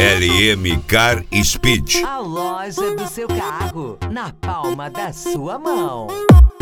LM Car Speed. A loja do seu carro, na palma da sua mão.